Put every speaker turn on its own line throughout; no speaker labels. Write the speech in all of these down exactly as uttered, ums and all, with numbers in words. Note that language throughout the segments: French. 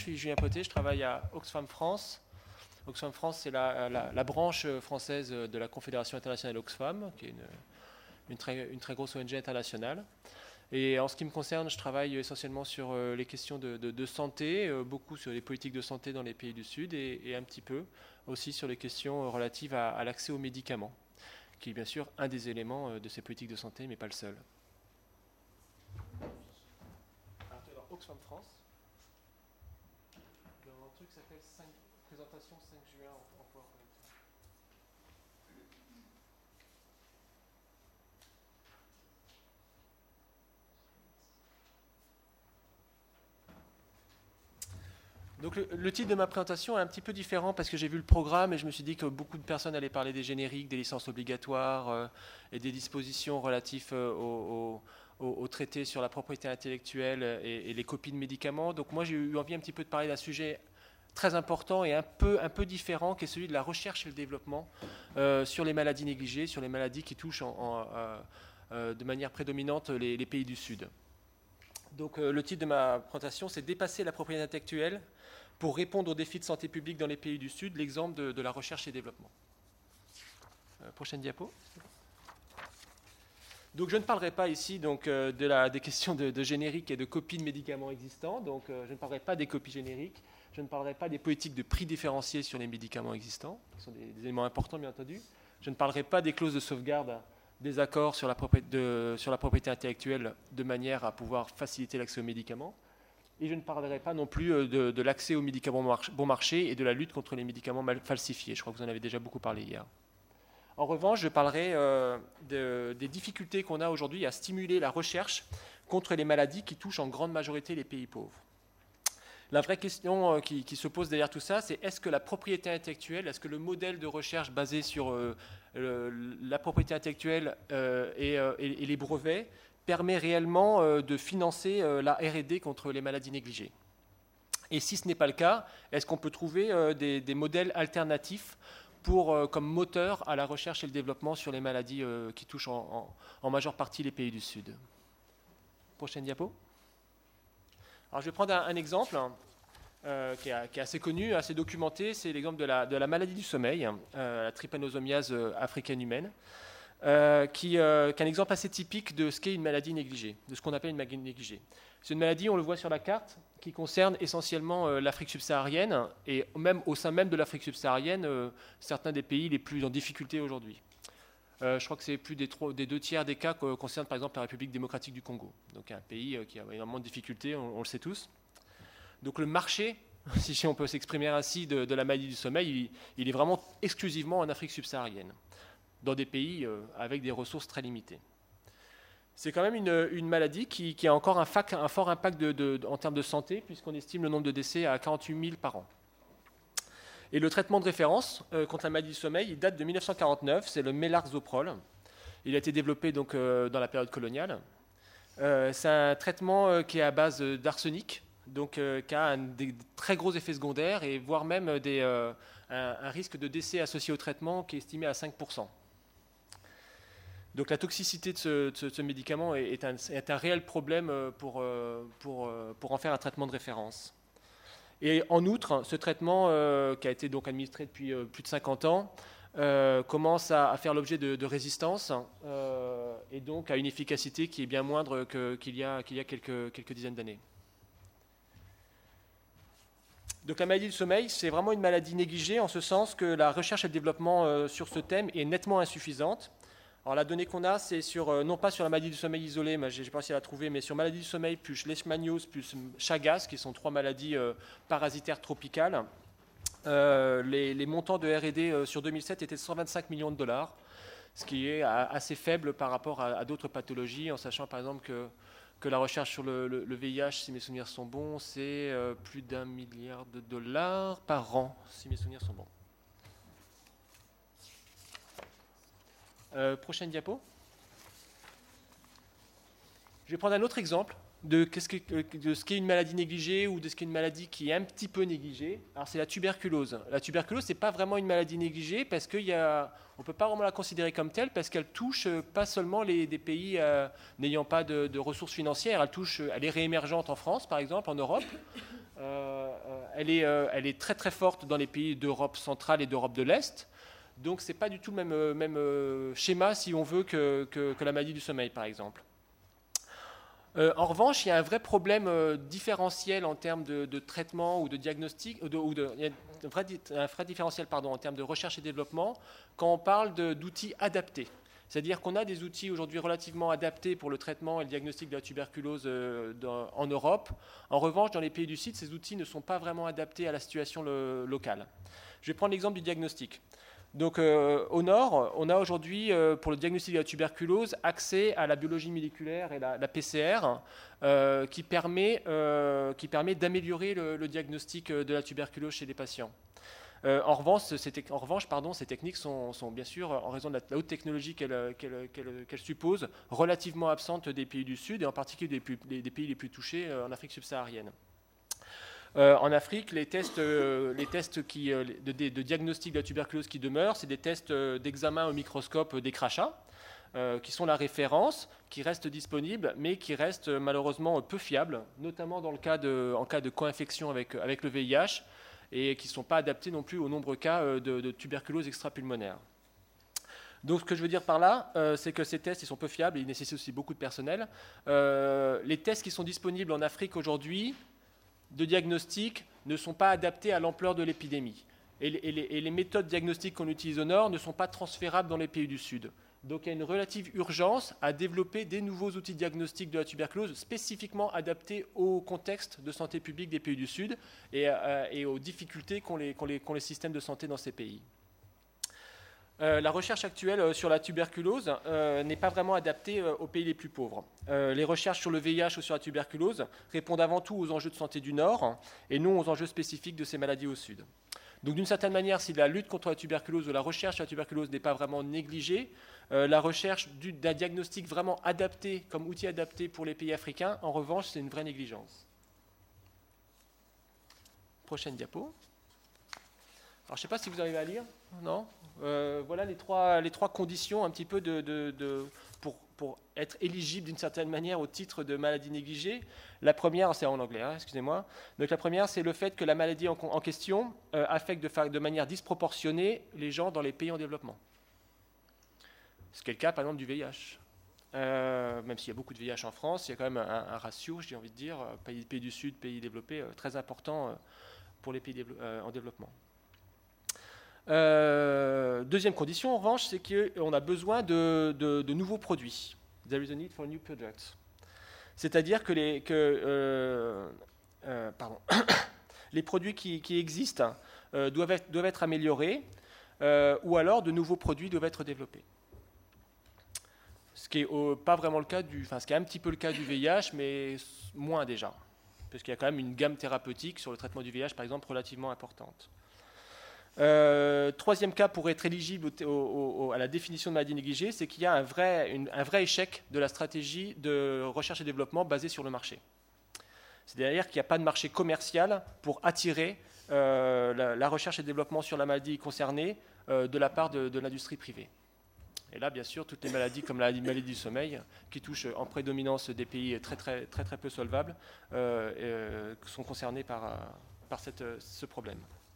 je suis Julien Potet, je travaille à Oxfam France. Oxfam France, c'est la, la, la branche française de la Confédération internationale Oxfam, qui est une, une, très, une très grosse O N G internationale. Et en ce qui me concerne, je travaille essentiellement sur les questions de, de, de santé, beaucoup sur les politiques de santé dans les pays du Sud et, et un petit peu aussi sur les questions relatives à, à l'accès aux médicaments, qui est bien sûr un des éléments de ces politiques de santé, mais pas le seul. Alors, Oxfam France. Un truc qui s'appelle présentation cinq juin en PowerPoint. Donc le, le titre de ma présentation est un petit peu différent parce que j'ai vu le programme et je me suis dit que beaucoup de personnes allaient parler des génériques, des licences obligatoires euh, et des dispositions relatives euh, au, au, au traité sur la propriété intellectuelle et, et les copies de médicaments. Donc moi j'ai eu envie un petit peu de parler d'un sujet très important et un peu, un peu différent, qui est celui de la recherche et le développement euh, sur les maladies négligées, sur les maladies qui touchent en, en, euh, euh, de manière prédominante les, les pays du Sud. Donc euh, le titre de ma présentation, c'est « Dépasser la propriété intellectuelle pour répondre aux défis de santé publique dans les pays du Sud, l'exemple de, de la recherche et développement ». Euh, prochaine diapo. Donc je ne parlerai pas ici donc, euh, de la, des questions de, de générique et de copies de médicaments existants, donc euh, je ne parlerai pas des copies génériques. Je ne parlerai pas des politiques de prix différenciés sur les médicaments existants, qui sont des, des éléments importants, bien entendu. Je ne parlerai pas des clauses de sauvegarde des accords sur la, de, sur la propriété intellectuelle de manière à pouvoir faciliter l'accès aux médicaments. Et je ne parlerai pas non plus de, de l'accès aux médicaments bon marché et de la lutte contre les médicaments mal falsifiés. Je crois que vous en avez déjà beaucoup parlé hier. En revanche, je parlerai euh, de, des difficultés qu'on a aujourd'hui à stimuler la recherche contre les maladies qui touchent en grande majorité les pays pauvres. La vraie question qui, qui se pose derrière tout ça, c'est est-ce que la propriété intellectuelle, est-ce que le modèle de recherche basé sur euh, le, la propriété intellectuelle euh, et, euh, et, et les brevets permet réellement euh, de financer euh, la R et D contre les maladies négligées? Et si ce n'est pas le cas, est-ce qu'on peut trouver euh, des, des modèles alternatifs pour, euh, comme moteur à la recherche et le développement sur les maladies euh, qui touchent en, en, en majeure partie les pays du Sud? Prochaine diapo. Alors, je vais prendre un, un exemple euh, qui, est, qui est assez connu, assez documenté. C'est l'exemple de la, de la maladie du sommeil, euh, la trypanosomiase africaine humaine, euh, qui, euh, qui est un exemple assez typique de ce qu'est une maladie négligée, de ce qu'on appelle une maladie négligée. C'est une maladie, on le voit sur la carte, qui concerne essentiellement euh, l'Afrique subsaharienne, et même au sein même de l'Afrique subsaharienne, euh, certains des pays les plus en difficulté aujourd'hui. Euh, je crois que c'est plus des, trois, des deux tiers des cas qui concernent par exemple la République démocratique du Congo. Donc un pays qui a énormément de difficultés, on, on le sait tous. Donc le marché, si on peut s'exprimer ainsi, de, de la maladie du sommeil, il, il est vraiment exclusivement en Afrique subsaharienne, dans des pays euh, avec des ressources très limitées. C'est quand même une, une maladie qui, qui a encore un, fac, un fort impact de, de, de, en termes de santé, puisqu'on estime le nombre de décès à quarante-huit mille par an. Et le traitement de référence euh, contre la maladie du sommeil, il date de mille neuf cent quarante-neuf, c'est le Melarsoprol. Il a été développé donc, euh, dans la période coloniale. Euh, c'est un traitement euh, qui est à base d'arsenic, donc euh, qui a un, des très gros effets secondaires et voire même des, euh, un, un risque de décès associé au traitement qui est estimé à cinq pour cent. Donc la toxicité de ce, de ce, de ce médicament est, est, un, est un réel problème pour, pour, pour en faire un traitement de référence. Et en outre, ce traitement, euh, qui a été donc administré depuis euh, plus de cinquante ans, euh, commence à, à faire l'objet de, de résistance euh, et donc à une efficacité qui est bien moindre que, qu'il y a, qu'il y a quelques, quelques dizaines d'années. Donc la maladie du sommeil, c'est vraiment une maladie négligée en ce sens que la recherche et le développement euh, sur ce thème est nettement insuffisante. Alors la donnée qu'on a, c'est sur, euh, non pas sur la maladie du sommeil isolée, mais je n'ai pas réussi à la trouver, mais sur maladie du sommeil plus leishmaniose plus Chagas, qui sont trois maladies euh, parasitaires tropicales. Euh, les, les montants de R et D euh, sur deux mille sept étaient de cent vingt-cinq millions de dollars, ce qui est à, assez faible par rapport à, à d'autres pathologies, en sachant par exemple que, que la recherche sur le, le, le V I H, si mes souvenirs sont bons, c'est euh, plus d'un milliard de dollars par an, si mes souvenirs sont bons. Euh, prochaine diapo. Je vais prendre un autre exemple de, qu'est-ce que, de ce qu'est une maladie négligée ou de ce qu'est une maladie qui est un petit peu négligée. Alors c'est la tuberculose. La tuberculose, ce n'est pas vraiment une maladie négligée parce qu'on ne peut pas vraiment la considérer comme telle parce qu'elle touche pas seulement les, des pays euh, n'ayant pas de, de ressources financières, elle, touche, elle est réémergente en France par exemple, en Europe. Euh, euh, elle est, euh, elle est très très forte dans les pays d'Europe centrale et d'Europe de l'Est. Donc ce n'est pas du tout le même, euh, même euh, schéma, si on veut, que, que, que la maladie du sommeil, par exemple. Euh, en revanche, il y a un vrai problème euh, différentiel en termes de, de traitement ou de diagnostic, ou de, ou de, il y a un vrai, un vrai différentiel pardon, en termes de recherche et développement quand on parle de, d'outils adaptés. C'est-à-dire qu'on a des outils aujourd'hui relativement adaptés pour le traitement et le diagnostic de la tuberculose euh, dans, en Europe. En revanche, dans les pays du Sud, ces outils ne sont pas vraiment adaptés à la situation le, locale. Je vais prendre l'exemple du diagnostic. Donc, euh, au nord, on a aujourd'hui, euh, pour le diagnostic de la tuberculose, accès à la biologie moléculaire et la, la P C R, euh, qui permet, euh, qui permet d'améliorer le, le diagnostic de la tuberculose chez les patients. Euh, en revanche, ces, en revanche pardon, ces techniques sont, sont bien sûr, en raison de la, la haute technologie qu'elles qu'elles, qu'elles, qu'elles supposent, relativement absentes des pays du Sud, et en particulier des, plus, des, des pays les plus touchés euh, en Afrique subsaharienne. Euh, en Afrique, les tests, euh, les tests qui, euh, de, de, de diagnostic de la tuberculose qui demeurent, c'est des tests euh, d'examen au microscope euh, des crachats, euh, qui sont la référence, qui restent disponibles, mais qui restent euh, malheureusement peu fiables, notamment dans le cas de, en cas de co-infection avec, avec le V I H, et qui ne sont pas adaptés non plus aux nombreux cas euh, de, de tuberculose extrapulmonaire. Donc ce que je veux dire par là, euh, c'est que ces tests ils sont peu fiables et ils nécessitent aussi beaucoup de personnel. Euh, les tests qui sont disponibles en Afrique aujourd'hui, de diagnostic, ne sont pas adaptés à l'ampleur de l'épidémie. Et les, et, les, et les méthodes diagnostiques qu'on utilise au nord ne sont pas transférables dans les pays du Sud. Donc il y a une relative urgence à développer des nouveaux outils diagnostiques de la tuberculose spécifiquement adaptés au contexte de santé publique des pays du Sud et, euh, et aux difficultés qu'ont les, qu'ont les, qu'ont les systèmes de santé dans ces pays. Euh, la recherche actuelle sur la tuberculose euh, n'est pas vraiment adaptée euh, aux pays les plus pauvres. Euh, les recherches sur le V I H ou sur la tuberculose répondent avant tout aux enjeux de santé du Nord et non aux enjeux spécifiques de ces maladies au Sud. Donc d'une certaine manière, si la lutte contre la tuberculose ou la recherche sur la tuberculose n'est pas vraiment négligée, euh, la recherche du, d'un diagnostic vraiment adapté, comme outil adapté pour les pays africains, en revanche, c'est une vraie négligence. Prochaine diapo. Alors, je ne sais pas si vous arrivez à lire, non euh, Voilà les trois, les trois conditions un petit peu de, de, de, pour, pour être éligible d'une certaine manière au titre de maladie négligée. La première, c'est en anglais, hein, excusez-moi. Donc la première, c'est le fait que la maladie en, en question euh, affecte de, de manière disproportionnée les gens dans les pays en développement. Ce qui est le cas, par exemple, du V I H. Euh, même s'il y a beaucoup de V I H en France, il y a quand même un, un ratio, j'ai envie de dire, pays, pays du Sud, pays développés, euh, très important euh, pour les pays dévelop- euh, en développement. Euh, deuxième condition, en revanche, c'est qu'on a besoin de, de, de nouveaux produits. There is a need for new products. C'est-à-dire que les, que, euh, euh, pardon, les produits qui, qui existent euh, doivent, être, doivent être améliorés euh, ou alors de nouveaux produits doivent être développés. Ce qui n'est pas vraiment le cas du, enfin, ce qui est un petit peu le cas du V I H, mais moins déjà, parce qu'il y a quand même une gamme thérapeutique sur le traitement du V I H, par exemple, relativement importante. Euh, troisième cas pour être éligible au, au, au, à la définition de maladie négligée, c'est qu'il y a un vrai, une, un vrai échec de la stratégie de recherche et développement basée sur le marché. C'est-à-dire qu'il n'y a pas de marché commercial pour attirer euh, la, la recherche et développement sur la maladie concernée euh, de la part de, de l'industrie privée. Et là, bien sûr, toutes les maladies comme la maladie du sommeil, qui touchent en prédominance des pays très très, très, très peu solvables, euh, euh, sont concernés par, par cette, ce problème.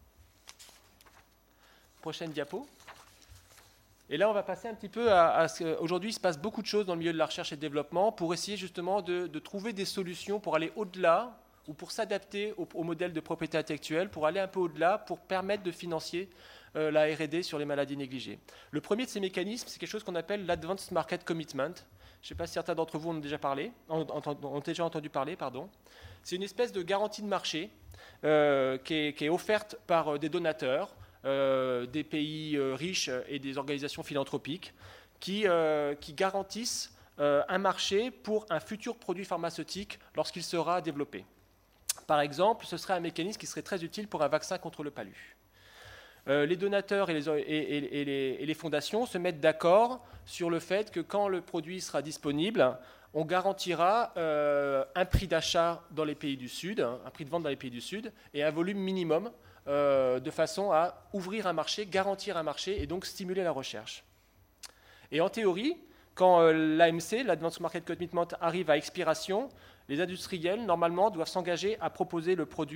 Prochaine diapo. Et là, on va passer un petit peu à, à ce qu'aujourd'hui, il se passe beaucoup de choses dans le milieu de la recherche et développement pour essayer justement de, de trouver des solutions pour aller au-delà ou pour s'adapter au, au modèle de propriété intellectuelle, pour aller un peu au-delà, pour permettre de financer euh, la R et D sur les maladies négligées. Le premier de ces mécanismes, c'est quelque chose qu'on appelle l'Advanced Market Commitment. Je ne sais pas si certains d'entre vous en ont déjà, parlé, ont, ont, ont déjà entendu parler. Pardon. C'est une espèce de garantie de marché euh, qui, est, qui est offerte par des donateurs, Euh, des pays euh, riches et des organisations philanthropiques qui, euh, qui garantissent euh, un marché pour un futur produit pharmaceutique lorsqu'il sera développé. Par exemple, ce serait un mécanisme qui serait très utile pour un vaccin contre le palu. Euh, les donateurs et les, et, et, et, les, et les fondations se mettent d'accord sur le fait que quand le produit sera disponible, on garantira euh, un prix d'achat dans les pays du Sud, un prix de vente dans les pays du Sud, et un volume minimum Euh, de façon à ouvrir un marché, garantir un marché et donc stimuler la recherche. Et en théorie, quand euh, l'A M C, l'Advanced Market Commitment, arrive à expiration, les industriels, normalement, doivent s'engager à proposer le produit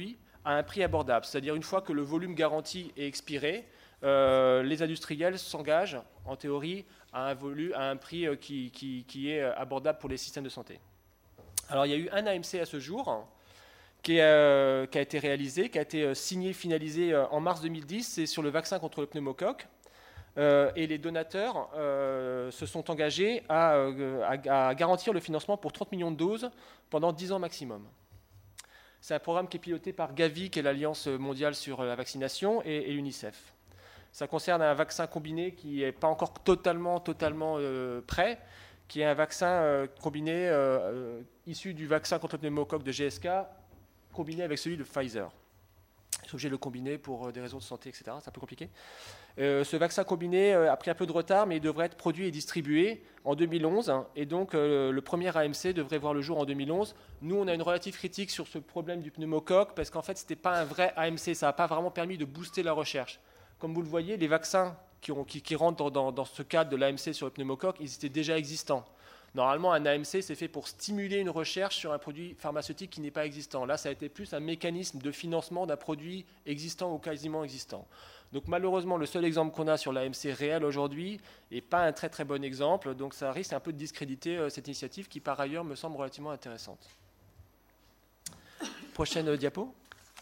à un prix abordable. C'est-à-dire une fois que le volume garanti est expiré, euh, les industriels s'engagent, en théorie, à un, volume, à un prix euh, qui, qui, qui est abordable pour les systèmes de santé. Alors il y a eu un A M C à ce jour qui, est, euh, qui a été réalisé, qui a été signé, finalisé euh, en mars deux mille dix, c'est sur le vaccin contre le pneumocoque. Euh, et les donateurs euh, se sont engagés à, à, à garantir le financement pour trente millions de doses pendant dix ans maximum. C'est un programme qui est piloté par Gavi, qui est l'Alliance mondiale sur la vaccination, et, et l'UNICEF. Ça concerne un vaccin combiné qui n'est pas encore totalement, totalement euh, prêt, qui est un vaccin euh, combiné euh, euh, issu du vaccin contre le pneumocoque de G S K, combiné avec celui de Pfizer. Ils sont obligés de le combiner pour des raisons de santé, et cetera. C'est un peu compliqué. Euh, ce vaccin combiné euh, a pris un peu de retard, mais il devrait être produit et distribué en deux mille onze. Hein, et donc, euh, le premier A M C devrait voir le jour en deux mille onze. Nous, on a une relative critique sur ce problème du pneumocoque, parce qu'en fait, ce n'était pas un vrai A M C. Ça n'a pas vraiment permis de booster la recherche. Comme vous le voyez, les vaccins qui, ont, qui, qui rentrent dans, dans ce cadre de l'A M C sur le pneumocoque, ils étaient déjà existants. Normalement, un A M C, c'est fait pour stimuler une recherche sur un produit pharmaceutique qui n'est pas existant. Là, ça a été plus un mécanisme de financement d'un produit existant ou quasiment existant. Donc malheureusement, le seul exemple qu'on a sur l'A M C réel aujourd'hui n'est pas un très très bon exemple. Donc ça risque un peu de discréditer euh, cette initiative qui, par ailleurs, me semble relativement intéressante. Prochaine euh, diapo.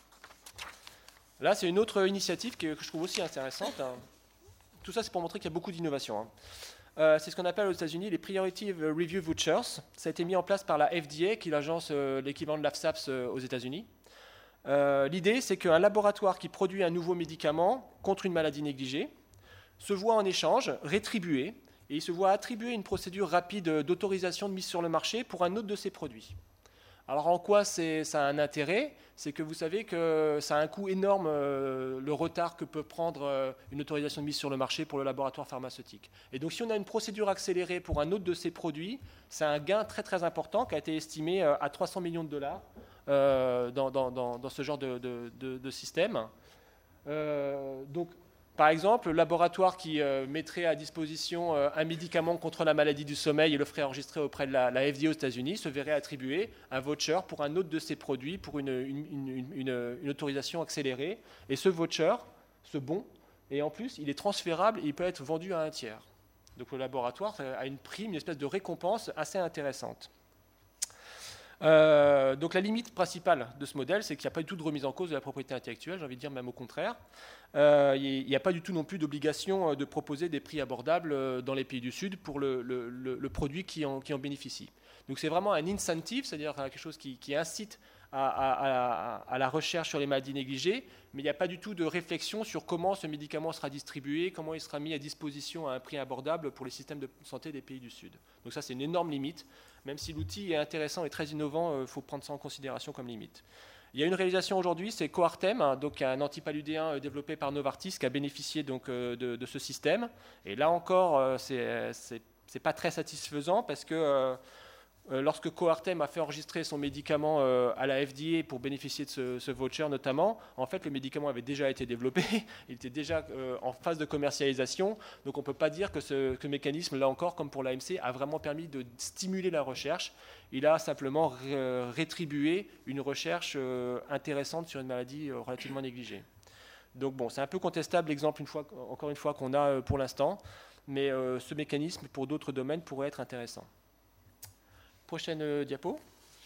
Là, c'est une autre initiative que, que je trouve aussi intéressante. Hein. Tout ça, c'est pour montrer qu'il y a beaucoup d'innovation. Hein. Euh, c'est ce qu'on appelle aux États-Unis les Priority Review Vouchers. Ça a été mis en place par la F D A, qui est l'agence, euh, l'équivalent de l'A F S A P S euh, aux États-Unis. Euh, l'idée, c'est qu'un laboratoire qui produit un nouveau médicament contre une maladie négligée se voit en échange rétribué, et il se voit attribuer une procédure rapide d'autorisation de mise sur le marché pour un autre de ses produits. Alors en quoi c'est, ça a un intérêt? C'est que vous savez que ça a un coût énorme, euh, le retard que peut prendre euh, une autorisation de mise sur le marché pour le laboratoire pharmaceutique. Et donc si on a une procédure accélérée pour un autre de ces produits, c'est un gain très très important qui a été estimé euh, à trois cents millions de dollars euh, dans, dans, dans, dans ce genre de, de, de, de système. Euh, donc par exemple, le laboratoire qui euh, mettrait à disposition euh, un médicament contre la maladie du sommeil et le ferait enregistrer auprès de la, la F D A aux États-Unis se verrait attribuer un voucher pour un autre de ses produits pour une, une, une, une, une autorisation accélérée. Et ce voucher, ce bon, et en plus, il est transférable et il peut être vendu à un tiers. Donc le laboratoire a une prime, une espèce de récompense assez intéressante. Euh, donc la limite principale de ce modèle, c'est qu'il n'y a pas du tout de remise en cause de la propriété intellectuelle, j'ai envie de dire même au contraire. Euh, il n'y a pas du tout non plus d'obligation de proposer des prix abordables dans les pays du Sud pour le, le, le, le produit qui en, qui en bénéficie. Donc c'est vraiment un incentive, c'est-à-dire quelque chose qui, qui incite à, à, à, à la recherche sur les maladies négligées, mais il n'y a pas du tout de réflexion sur comment ce médicament sera distribué, comment il sera mis à disposition à un prix abordable pour les systèmes de santé des pays du Sud. Donc ça, c'est une énorme limite. Même si l'outil est intéressant et très innovant, il euh, faut prendre ça en considération comme limite. Il y a une réalisation aujourd'hui, c'est Coartem, hein, donc un antipaludéen euh, développé par Novartis qui a bénéficié donc, euh, de, de ce système. Et là encore, euh, c'est, c'est, c'est pas très satisfaisant parce que euh, Euh, lorsque Coartem a fait enregistrer son médicament euh, à la F D A pour bénéficier de ce, ce voucher notamment, en fait le médicament avait déjà été développé, il était déjà euh, en phase de commercialisation, donc on ne peut pas dire que ce que mécanisme, là encore, comme pour l'A M C, a vraiment permis de stimuler la recherche. Il a simplement ré- rétribué une recherche euh, intéressante sur une maladie euh, relativement négligée. Donc bon, c'est un peu contestable l'exemple, une fois, encore une fois, qu'on a euh, pour l'instant, mais euh, ce mécanisme pour d'autres domaines pourrait être intéressant. Prochaine euh, diapo.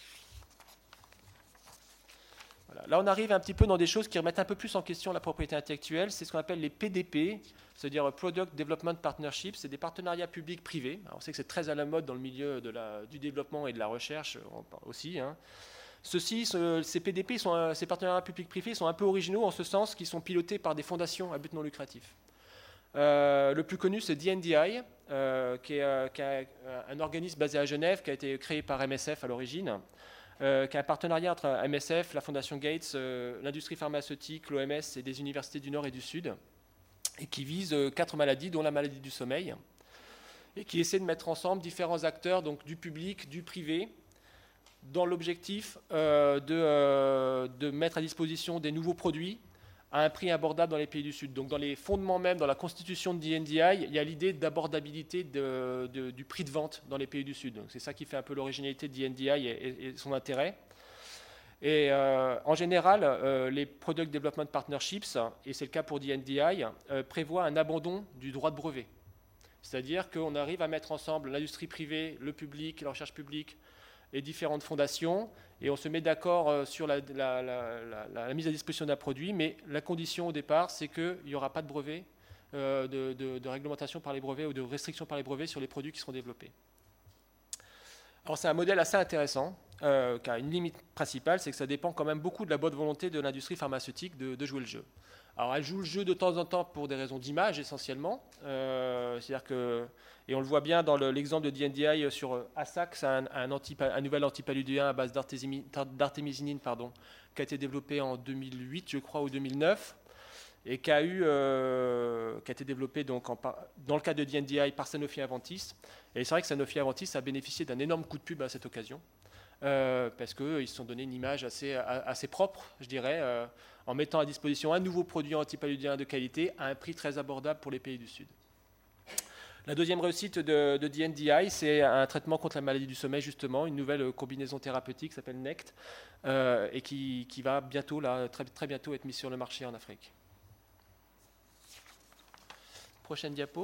Voilà. Là, on arrive un petit peu dans des choses qui remettent un peu plus en question la propriété intellectuelle. C'est ce qu'on appelle les P D P, c'est-à-dire Product Development Partnerships. C'est des partenariats publics-privés. On sait que c'est très à la mode dans le milieu de la, du développement et de la recherche aussi. Hein. Ceux-ci, ce, ces P D P, sont, ces partenariats publics-privés sont un peu originaux en ce sens qu'ils sont pilotés par des fondations à but non lucratif. Euh, le plus connu, c'est D N D I, euh, qui, est, euh, qui est un organisme basé à Genève, qui a été créé par M S F à l'origine, euh, qui a un partenariat entre M S F, la Fondation Gates, euh, l'industrie pharmaceutique, l'O M S et des universités du Nord et du Sud, et qui vise euh, quatre maladies, dont la maladie du sommeil, et qui essaie de mettre ensemble différents acteurs, donc du public, du privé, dans l'objectif euh, de, euh, de mettre à disposition des nouveaux produits à un prix abordable dans les pays du Sud. Donc dans les fondements même, dans la constitution de D N D I, il y a l'idée d'abordabilité de, de, du prix de vente dans les pays du Sud. Donc c'est ça qui fait un peu l'originalité de D N D I et, et, et son intérêt. Et euh, en général, euh, les Product Development Partnerships, et c'est le cas pour D N D I, euh, prévoient un abandon du droit de brevet. C'est-à-dire qu'on arrive à mettre ensemble l'industrie privée, le public, la recherche publique et différentes fondations, et on se met d'accord sur la, la, la, la, la mise à disposition d'un produit, mais la condition au départ, c'est qu'il n'y aura pas de brevet, euh, de, de, de réglementation par les brevets ou de restriction par les brevets sur les produits qui seront développés. Alors c'est un modèle assez intéressant, euh, car une limite principale, c'est que ça dépend quand même beaucoup de la bonne volonté de l'industrie pharmaceutique de, de jouer le jeu. Alors elle joue le jeu de temps en temps pour des raisons d'image essentiellement, euh, c'est-à-dire que, et on le voit bien dans le, l'exemple de D N D I sur Asax, un, un, anti, un nouvel antipaludéen à base d'artémisinine, pardon, qui a été développé en deux mille huit, je crois, ou deux mille neuf, et qui a, eu, euh, qui a été développé donc en, dans le cas de D N D I par Sanofi Aventis. Et c'est vrai que Sanofi Aventis a bénéficié d'un énorme coup de pub à cette occasion, euh, parce qu'ils se sont donné une image assez, assez propre, je dirais, euh, en mettant à disposition un nouveau produit antipaludien de qualité à un prix très abordable pour les pays du Sud. La deuxième réussite de, de D N D I, c'est un traitement contre la maladie du sommeil, justement, une nouvelle combinaison thérapeutique qui s'appelle N E C T, euh, et qui, qui va bientôt, là, très, très bientôt être mise sur le marché en Afrique. Prochaine diapo.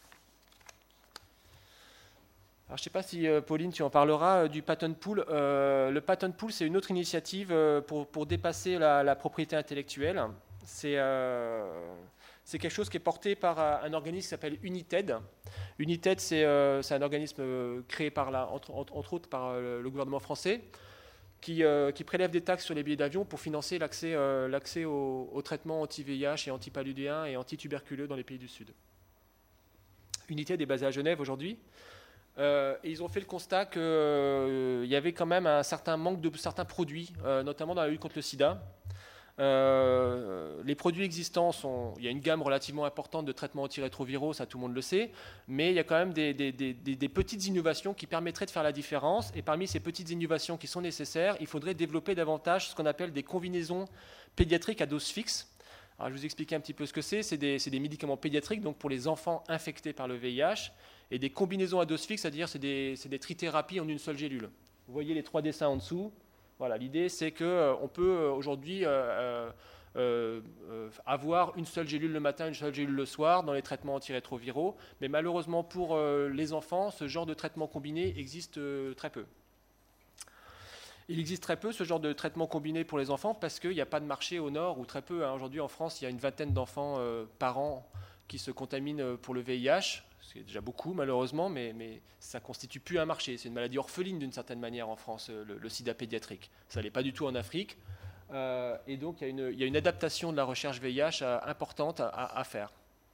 Alors, je ne sais pas si, euh, Pauline, tu en parleras, euh, du patent pool. Euh, le patent pool, c'est une autre initiative euh, pour, pour dépasser la, la propriété intellectuelle. C'est, euh, c'est quelque chose qui est porté par un organisme qui s'appelle United. United, c'est, euh, c'est un organisme euh, créé par la, entre, entre, entre autres par euh, le gouvernement français, qui, euh, qui prélève des taxes sur les billets d'avion pour financer l'accès, euh, l'accès aux, aux traitements anti-V I H et anti-paludéens et anti-tuberculeux dans les pays du Sud. United est basée à Genève aujourd'hui. Euh, et ils ont fait le constat qu'il euh, y avait quand même un certain manque de certains produits, euh, notamment dans la lutte contre le sida. Euh, les produits existants, sont, il y a une gamme relativement importante de traitements antirétroviraux, ça tout le monde le sait, mais il y a quand même des, des, des, des petites innovations qui permettraient de faire la différence. Et parmi ces petites innovations qui sont nécessaires, il faudrait développer davantage ce qu'on appelle des combinaisons pédiatriques à dose fixe. Alors, je vais vous expliquer un petit peu ce que c'est. C'est des, c'est des médicaments pédiatriques, donc pour les enfants infectés par le V I H, et des combinaisons à dose fixe, c'est-à-dire c'est des, c'est des trithérapies en une seule gélule. Vous voyez les trois dessins en dessous. Voilà, l'idée, c'est qu'on euh, peut euh, aujourd'hui euh, euh, euh, avoir une seule gélule le matin, une seule gélule le soir dans les traitements antirétroviraux, mais malheureusement pour euh, les enfants, ce genre de traitement combiné existe euh, très peu. Il existe très peu ce genre de traitement combiné pour les enfants parce qu'il n'y a pas de marché au nord, ou très peu. Hein. Aujourd'hui en France, il y a une vingtaine d'enfants euh, par an qui se contaminent pour le V I H, ce qui est déjà beaucoup malheureusement, mais, mais ça ne constitue plus un marché. C'est une maladie orpheline d'une certaine manière en France, le, le sida pédiatrique. Ça ne l'est pas du tout en Afrique. Euh, et donc il y, a une, il y a une adaptation de la recherche V I H à, importante à, à faire.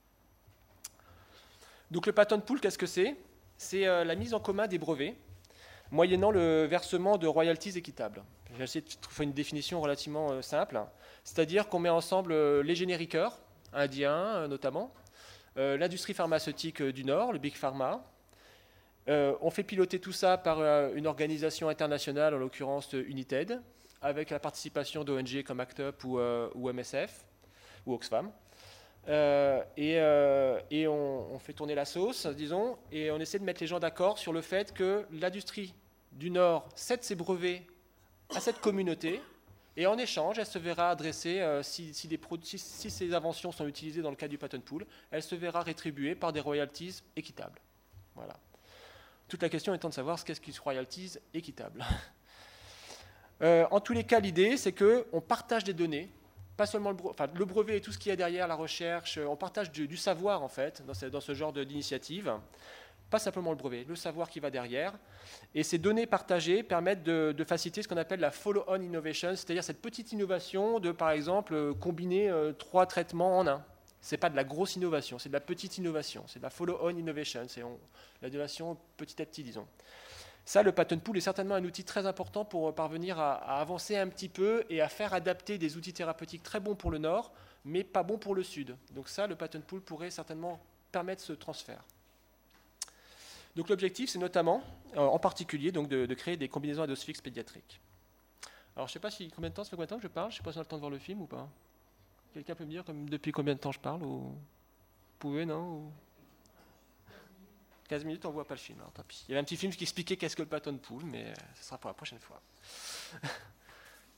Donc le patent pool, qu'est-ce que c'est ? C'est euh, la mise en commun des brevets, moyennant le versement de royalties équitables. J'ai essayé de trouver une définition relativement euh, simple, c'est-à-dire qu'on met ensemble euh, les génériqueurs, indiens euh, notamment, euh, l'industrie pharmaceutique euh, du Nord, le Big Pharma. Euh, on fait piloter tout ça par euh, une organisation internationale, en l'occurrence euh, United, avec la participation d'O N G comme ACT UP ou, euh, ou M S F, ou Oxfam. Euh, et, euh, et on, on fait tourner la sauce, disons, et on essaie de mettre les gens d'accord sur le fait que l'industrie du Nord cède ses brevets à cette communauté, et en échange, elle se verra adresser, euh, si, si, des pro- si, si ces inventions sont utilisées dans le cadre du patent pool, elle se verra rétribuée par des royalties équitables. Voilà. Toute la question étant de savoir ce qu'est-ce qu'une royalties équitable. euh, en tous les cas, l'idée, c'est qu'on partage des données. Pas seulement le brevet, enfin, le brevet et tout ce qu'il y a derrière la recherche, on partage du, du savoir en fait dans ce, dans ce genre de, d'initiative, pas simplement le brevet, le savoir qui va derrière. Et ces données partagées permettent de, de faciliter ce qu'on appelle la follow-on innovation, c'est-à-dire cette petite innovation de, par exemple, combiner euh, trois traitements en un. Ce n'est pas de la grosse innovation, c'est de la petite innovation, c'est de la follow-on innovation, c'est on, l'innovation petit à petit, disons. Ça, le patent pool est certainement un outil très important pour parvenir à, à avancer un petit peu et à faire adapter des outils thérapeutiques très bons pour le Nord, mais pas bons pour le Sud. Donc ça, le patent pool pourrait certainement permettre ce transfert. Donc l'objectif, c'est notamment, euh, en particulier, donc de, de créer des combinaisons à dose fixe pédiatriques. Alors je ne sais pas si, combien de temps, ça fait combien de temps que je parle ? Je ne sais pas si on a le temps de voir le film ou pas. Quelqu'un peut me dire comme, depuis combien de temps je parle ou... Vous pouvez, non ou... quinze minutes, on ne voit pas le film, alors tant pis. Il y avait un petit film qui expliquait qu'est-ce que le patent pool, mais ce sera pour la prochaine fois.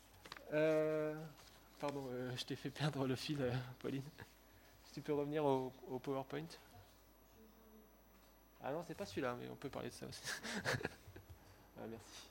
Euh, pardon, euh, je t'ai fait perdre le fil, euh, Pauline. Si tu peux revenir au, au PowerPoint. Ah non, c'est pas celui-là, mais on peut parler de ça aussi. Ah, merci.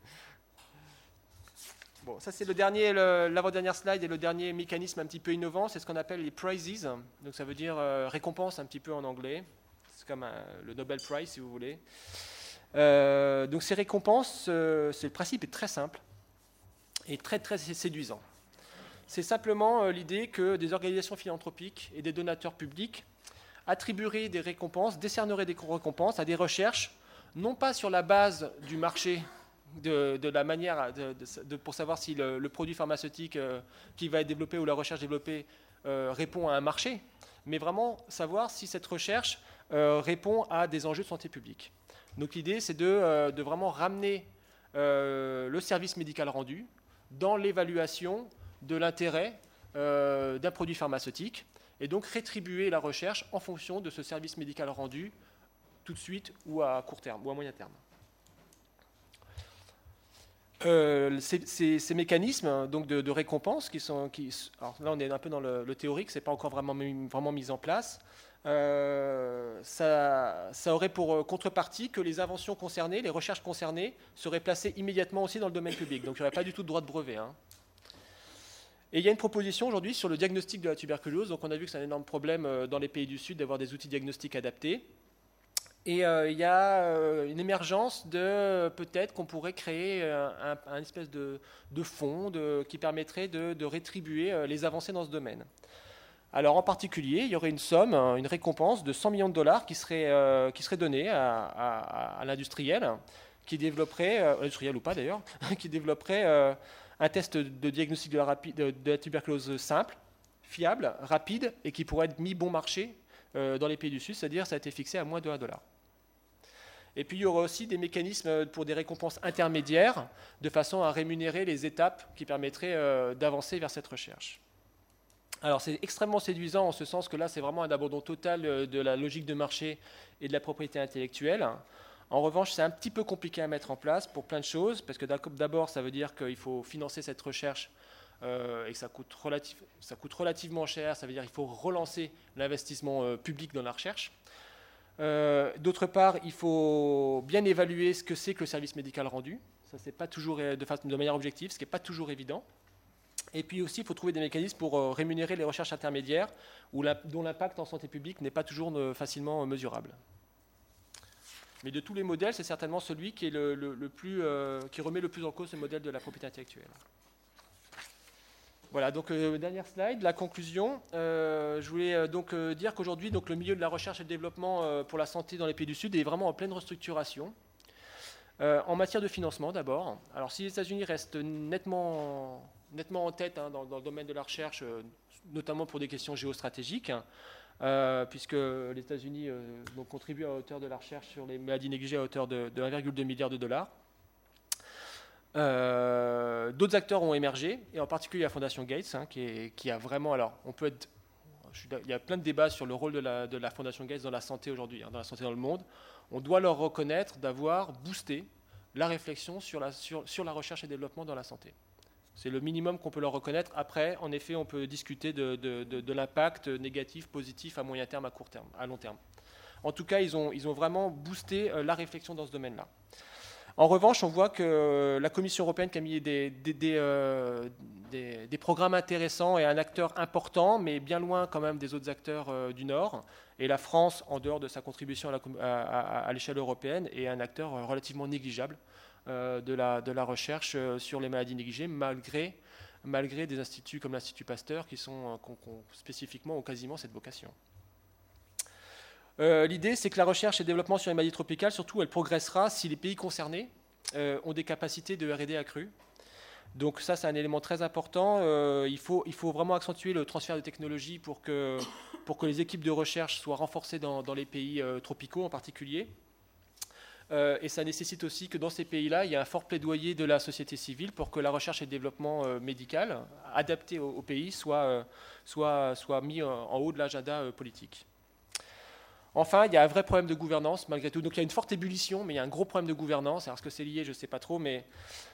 Bon, ça c'est le dernier, le, l'avant-dernière slide et le dernier mécanisme un petit peu innovant, c'est ce qu'on appelle les prizes. Donc ça veut dire euh, récompense un petit peu en anglais. C'est comme un, le Nobel Prize si vous voulez. Euh, donc ces récompenses, euh, c'est, le principe est très simple et très très séduisant. C'est simplement euh, l'idée que des organisations philanthropiques et des donateurs publics attribueraient des récompenses, décerneraient des récompenses à des recherches, non pas sur la base du marché, de, de la manière de, de, de, pour savoir si le, le produit pharmaceutique euh, qui va être développé ou la recherche développée euh, répond à un marché, mais vraiment savoir si cette recherche euh, répond à des enjeux de santé publique. Donc l'idée, c'est de, euh, de vraiment ramener euh, le service médical rendu dans l'évaluation de l'intérêt euh, d'un produit pharmaceutique et donc rétribuer la recherche en fonction de ce service médical rendu tout de suite ou à court terme ou à moyen terme. Euh, ces, ces, ces mécanismes donc de, de récompense qui sont, qui, alors là on est un peu dans le, le théorique, c'est pas encore vraiment mis, vraiment mis en place. Euh, ça, ça aurait pour contrepartie que les inventions concernées, les recherches concernées, seraient placées immédiatement aussi dans le domaine public. Donc il n'y aurait pas du tout de droit de brevet. Hein. Et il y a une proposition aujourd'hui sur le diagnostic de la tuberculose. Donc on a vu que c'est un énorme problème dans les pays du Sud d'avoir des outils diagnostiques adaptés. Et euh, il y a euh, une émergence de peut-être qu'on pourrait créer un, un, un espèce de, de fonds de, qui permettrait de, de rétribuer euh, les avancées dans ce domaine. Alors en particulier, il y aurait une somme, une récompense de cent millions de dollars qui serait, euh, qui serait donnée à, à, à l'industriel, qui développerait, euh, industriel ou pas d'ailleurs, qui développerait euh, un test de diagnostic de la, rapide, de, de la tuberculose simple, fiable, rapide et qui pourrait être mis bon marché euh, dans les pays du Sud, c'est-à-dire ça a été fixé à moins de un dollar. Et puis il y aura aussi des mécanismes pour des récompenses intermédiaires, de façon à rémunérer les étapes qui permettraient euh, d'avancer vers cette recherche. Alors c'est extrêmement séduisant en ce sens que là c'est vraiment un abandon total de la logique de marché et de la propriété intellectuelle. En revanche, c'est un petit peu compliqué à mettre en place pour plein de choses, parce que d'abord ça veut dire qu'il faut financer cette recherche euh, et que ça coûte, relativ- ça coûte relativement cher, ça veut dire qu'il faut relancer l'investissement euh, public dans la recherche. Euh, d'autre part, il faut bien évaluer ce que c'est que le service médical rendu. Ça, c'est pas toujours de, façon, de manière objective, ce qui n'est pas toujours évident. Et puis aussi, il faut trouver des mécanismes pour euh, rémunérer les recherches intermédiaires où la, dont l'impact en santé publique n'est pas toujours euh, facilement mesurable. Mais de tous les modèles, c'est certainement celui qui, est le, le, le plus, euh, qui remet le plus en cause le modèle de la propriété intellectuelle. Voilà, donc euh, dernière slide, la conclusion. Euh, je voulais euh, donc euh, dire qu'aujourd'hui, donc, le milieu de la recherche et le développement euh, pour la santé dans les pays du Sud est vraiment en pleine restructuration. Euh, en matière de financement d'abord. Alors si les États-Unis restent nettement, nettement en tête hein, dans, dans le domaine de la recherche, euh, notamment pour des questions géostratégiques, euh, puisque les États-Unis euh, donc, contribuent à hauteur de la recherche sur les maladies négligées à hauteur de, de un virgule deux milliard de dollars. Euh, d'autres acteurs ont émergé, et en particulier la Fondation Gates, hein, qui, est, qui a vraiment... Alors, on peut être, je suis, il y a plein de débats sur le rôle de la, de la Fondation Gates dans la santé aujourd'hui, hein, dans la santé dans le monde. On doit leur reconnaître d'avoir boosté la réflexion sur la, sur, sur la recherche et développement dans la santé. C'est le minimum qu'on peut leur reconnaître. Après, en effet, on peut discuter de, de, de, de l'impact négatif, positif à moyen terme, à court terme, à long terme. En tout cas, ils ont, ils ont vraiment boosté la réflexion dans ce domaine-là. En revanche, on voit que la Commission européenne qui a mis des, des, des, euh, des, des programmes intéressants est un acteur important, mais bien loin quand même des autres acteurs euh, du Nord. Et la France, en dehors de sa contribution à, la, à, à, à l'échelle européenne, est un acteur relativement négligeable euh, de, la, de la recherche sur les maladies négligées, malgré, malgré des instituts comme l'Institut Pasteur qui sont, qui ont spécifiquement ou quasiment cette vocation. Euh, l'idée, c'est que la recherche et le développement sur les maladies tropicales, surtout, elle progressera si les pays concernés euh, ont des capacités de R et D accrues. Donc ça, c'est un élément très important. Euh, il faut, il faut vraiment accentuer le transfert de technologies pour que, pour que les équipes de recherche soient renforcées dans, dans les pays euh, tropicaux en particulier. Euh, et ça nécessite aussi que dans ces pays-là, il y ait un fort plaidoyer de la société civile pour que la recherche et le développement euh, médical, adapté au, au pays, soit, euh, soit, soit mis en, en haut de l'agenda euh, politique. Enfin, il y a un vrai problème de gouvernance, malgré tout. Donc il y a une forte ébullition, mais il y a un gros problème de gouvernance. Alors, est-ce que c'est lié, je ne sais pas trop, mais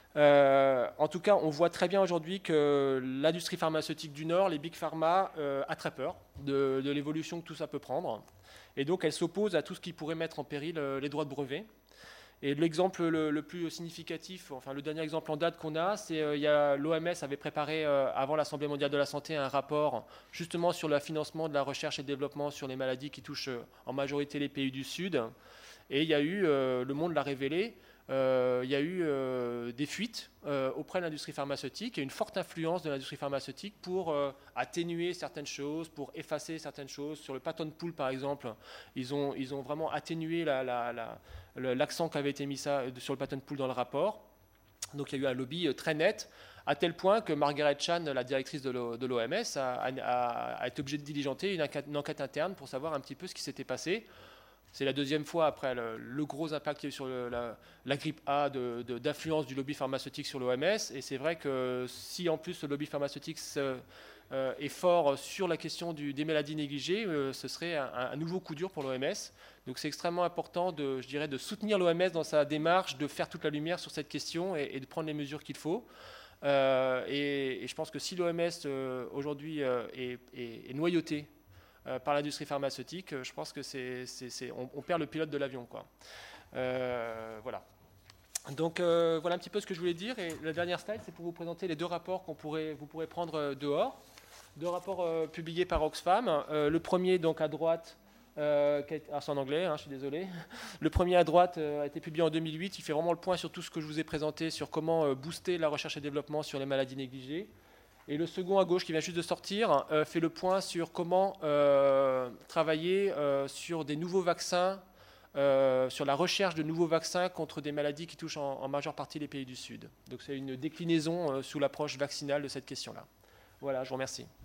Euh, en tout cas, on voit très bien aujourd'hui que l'industrie pharmaceutique du Nord, les big pharma, euh, a très peur de, de l'évolution que tout ça peut prendre. Et donc, elle s'oppose à tout ce qui pourrait mettre en péril euh, les droits de brevet. Et l'exemple le, le plus significatif, enfin le dernier exemple en date qu'on a, c'est euh, il y a l'O M S avait préparé euh, avant l'Assemblée mondiale de la santé un rapport justement sur le financement de la recherche et développement sur les maladies qui touchent euh, en majorité les pays du Sud. Et il y a eu, euh, le monde l'a révélé, euh, il y a eu euh, des fuites euh, auprès de l'industrie pharmaceutique et une forte influence de l'industrie pharmaceutique pour euh, atténuer certaines choses, pour effacer certaines choses. Sur le patent pool, par exemple, ils ont, ils ont vraiment atténué la, la, la, l'accent qu'avait été mis ça, sur le patent pool dans le rapport. Donc il y a eu un lobby très net, à tel point que Margaret Chan, la directrice de l'O M S, a, a, a été obligée de diligenter une enquête, une enquête interne pour savoir un petit peu ce qui s'était passé. C'est la deuxième fois après le, le gros impact qu'il y a eu sur le, la, la grippe A de, de, d'influence du lobby pharmaceutique sur l'O M S. Et c'est vrai que si en plus le lobby pharmaceutique se, euh, est fort sur la question du, des maladies négligées, euh, ce serait un, un nouveau coup dur pour l'O M S. Donc c'est extrêmement important de, je dirais, de soutenir l'O M S dans sa démarche, de faire toute la lumière sur cette question et, et de prendre les mesures qu'il faut. Euh, et, et je pense que si l'O M S euh, aujourd'hui euh, est, est, est noyauté Euh, par l'industrie pharmaceutique, je pense que c'est, c'est, c'est, on, on perd le pilote de l'avion, quoi. Euh, voilà. Donc euh, voilà un petit peu ce que je voulais dire. Et la dernière slide, c'est pour vous présenter les deux rapports qu'on pourrait, vous pourrez prendre dehors. Deux rapports euh, publiés par Oxfam. Euh, le premier, donc à droite, euh, qui a été, ah, c'est en anglais, hein, je suis désolé. Le premier à droite euh, a été publié en deux mille huit. Il fait vraiment le point sur tout ce que je vous ai présenté, sur comment euh, booster la recherche et développement sur les maladies négligées. Et le second à gauche, qui vient juste de sortir, euh, fait le point sur comment euh, travailler euh, sur des nouveaux vaccins, euh, sur la recherche de nouveaux vaccins contre des maladies qui touchent en, en majeure partie les pays du Sud. Donc c'est une déclinaison euh, sous l'approche vaccinale de cette question-là. Voilà, je vous remercie.